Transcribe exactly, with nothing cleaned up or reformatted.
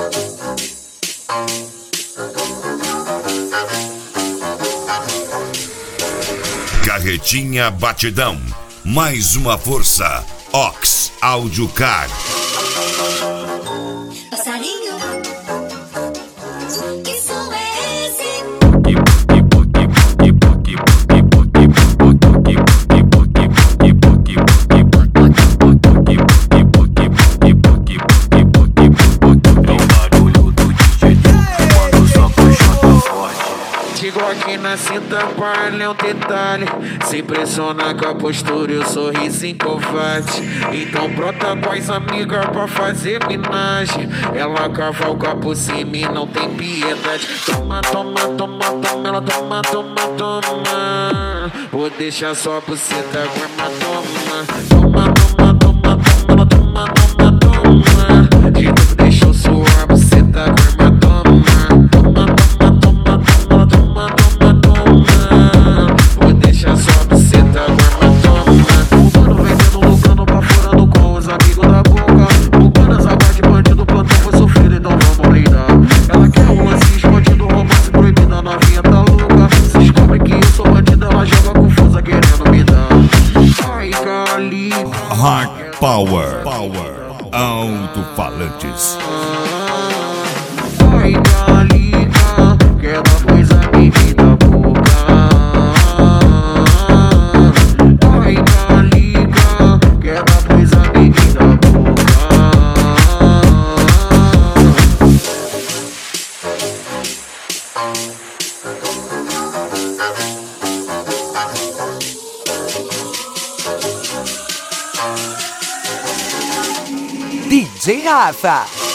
Carretinha Batidão, mais uma força, Ox Audiocar. Passarinho, que som é esse? Digo aqui na cinta, palha é um detalhe. Se impressiona com a postura e o sorriso covarde. Então brota com as amigas pra fazer minagem. Ela cavalga por cima e não tem piedade. Toma, toma, toma, toma, ela toma, toma, toma. Vou deixar só buceta, grama, toma. Toma, toma, toma, toma, ela toma, toma, toma. De novo deixou suar, buceta, grama, toma. Toma, toma, toma, toma, toma, toma, toma. Vou deixar só buceta, grama, toma. O mano vendendo, lucrando, baforando com os amigos da boca. O Guanas, agora de bandido, plantão foi sofrido, então vamos lidar. Ela quer um lance escondido, romance proibido, a novinha tá louca. Se descobre que eu sou bandido, ela joga confusa querendo me dar. Ai, Gali. Hard Power, Power, Alto-falantes. Ai, Galita, que ela pôs a bebida da boca. Ai, Galita, que ela pôs a bebida da boca. D J Rafa.